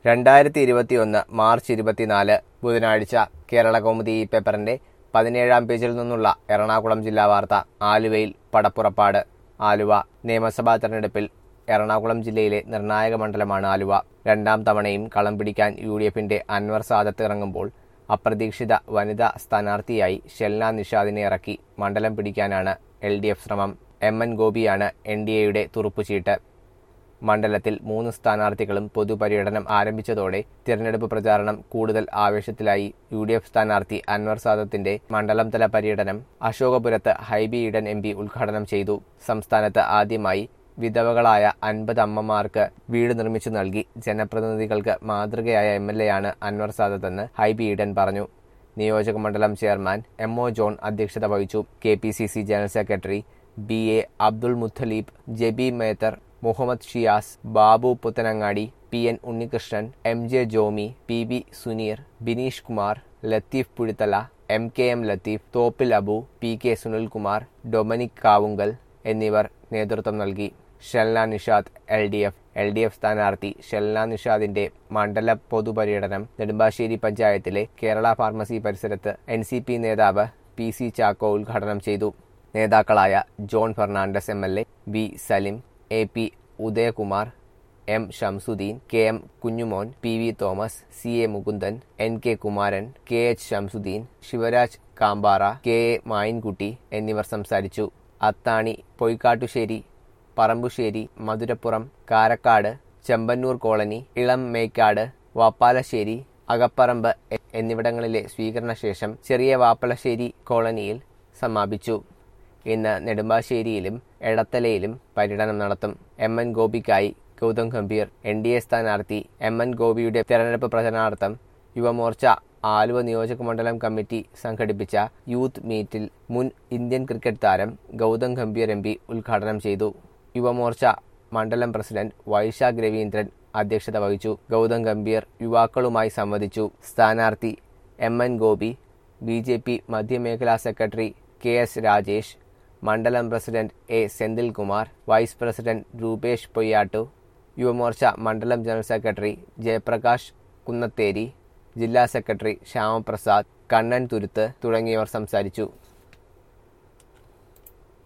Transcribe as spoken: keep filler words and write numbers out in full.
രണ്ടായിരത്തി ഇരുപത്തിയൊന്ന് മാർച്ച് ഇരുപത്തിനാല് ബുധനാഴ്ച കേരളകൗമുദി ഈ പേപ്പറിന്റെ പതിനേഴാം പേജിൽ നിന്നുള്ള എറണാകുളം ജില്ലാ വാർത്ത. ആലുവയിൽ പടപ്പുറപ്പാട്. ആലുവ നിയമസഭാ തെരഞ്ഞെടുപ്പിൽ എറണാകുളം ജില്ലയിലെ നിർണായക മണ്ഡലമാണ് ആലുവ. രണ്ടാം തവണയും കളം പിടിക്കാൻ യു ഡി എഫിന്റെ അൻവർ സാദത്ത് ഇറങ്ങുമ്പോൾ അപ്രതീക്ഷിത വനിതാ സ്ഥാനാർത്ഥിയായി ഷെൽന നിഷാദിനെ ഇറക്കി മണ്ഡലം പിടിക്കാനാണ് എൽ ഡി എഫ് ശ്രമം. എം എൻ ഗോപിയാണ് എൻ ഡി എയുടെ തുറുപ്പുചീട്ട്. മണ്ഡലത്തിൽ മൂന്ന് സ്ഥാനാർത്ഥികളും പൊതുപര്യടനം ആരംഭിച്ചതോടെ തിരഞ്ഞെടുപ്പ് പ്രചാരണം കൂടുതൽ ആവേശത്തിലായി. യു ഡി എഫ് സ്ഥാനാർത്ഥി അൻവർ സാദത്തിന്റെ മണ്ഡലം തല പര്യടനം അശോകപുരത്ത് ഹൈബി ഈഡൻ എം പി ഉദ്ഘാടനം ചെയ്തു. സംസ്ഥാനത്ത് ആദ്യമായി വിധവകളായ അൻപത് അമ്മമാർക്ക് വീട് നിർമ്മിച്ചു നൽകി ജനപ്രതിനിധികൾക്ക് മാതൃകയായ എം എൽ എ ആണ് അൻവർ സാദത്തെന്ന് ഹൈബി ഈഡൻ പറഞ്ഞു. നിയോജക മണ്ഡലം ചെയർമാൻ എം ഒ ജോൺ അധ്യക്ഷത വഹിച്ചു. K P C C general secretary B A Abdul Muthaleeb, Jebi Mather, Muhammad Shiyas, Babu Puthanangadi, P N Unnikrishnan, M J Jomy, P B Suneer, Bineesh Kumar, Latheef Puzhuthala, M K M Latheef, Thoppil Abu, P K Sunilkumar, Dominic Kavungal എന്നിവർ നേതൃത്വം നൽകി. Shelna Nishad L D F L D F സ്ഥാനാർത്ഥി ഷെൽന നിഷാദിന്റെ മണ്ഡല പൊതുപര്യടനം നെടുമ്പാശ്ശേരി പഞ്ചായത്തിലെ കേരള ഫാർമസി പരിസരത്ത് എൻ സി പി നേതാവ് പി സി ചാക്കോ ഉദ്ഘാടനം ചെയ്തു. നേതാക്കളായ John Fernandes M L A, B Salim, A P Udayakumar, M Shamsuddin, K M Kunjumon, P V Thomas, C A Mukundan, N K Kumaran, K H Shamsuddin, Sivaraj Kampara, K A Mayinkutty എന്നിവർ സംസാരിച്ചു. അത്താണി, പൊയ്ക്കാട്ടുശ്ശേരി, പറമ്പുശ്ശേരി, മധുരപ്പുറം, കാരക്കാട്, ചെമ്പന്നൂർ കോളനി, ഇളം മേക്കാട്, വാപ്പാലശ്ശേരി, അകപ്പറമ്പ് എന്നിവിടങ്ങളിലെ സ്വീകരണശേഷം ചെറിയ വാപ്പലശ്ശേരി കോളനിയിൽ സമാപിച്ചു. ഇന്ന് നെടുമ്പാശ്ശേരിയിലും എടത്തലയിലും പര്യടനം നടത്തും. എം എൻ ഗോപിക്കായി Gautam Gambhir. N D A സ്ഥാനാർത്ഥി എം എൻ ഗോപിയുടെ തെരഞ്ഞെടുപ്പ് പ്രചരണാർത്ഥം യുവമോർച്ച ആലുവ നിയോജക മണ്ഡലം കമ്മിറ്റി സംഘടിപ്പിച്ച യൂത്ത് മീറ്റിൽ മുൻ ഇന്ത്യൻ ക്രിക്കറ്റ് താരം ഗൗതം ഗംഭീർ എം പി ഉദ്ഘാടനം ചെയ്തു. യുവമോർച്ച മണ്ഡലം പ്രസിഡന്റ് വൈശാഖ് രവീന്ദ്രൻ അധ്യക്ഷത വഹിച്ചു. ഗൗതം ഗംഭീർ യുവാക്കളുമായി സംവദിച്ചു. സ്ഥാനാർത്ഥി M N Gopi, B J P മധ്യമേഖലാ സെക്രട്ടറി കെ എസ് രാജേഷ്, മണ്ഡലം president A Senthilkumar, vice president Rupesh Poyyattu, Yuvamorcha മണ്ഡലം ജനറൽ സെക്രട്ടറി ജയപ്രകാശ് കുന്നത്തേരി, ജില്ലാ സെക്രട്ടറി ശ്യാമപ്രസാദ്, കണ്ണൻ തുരുത്ത് തുടങ്ങിയവർ സംസാരിച്ചു.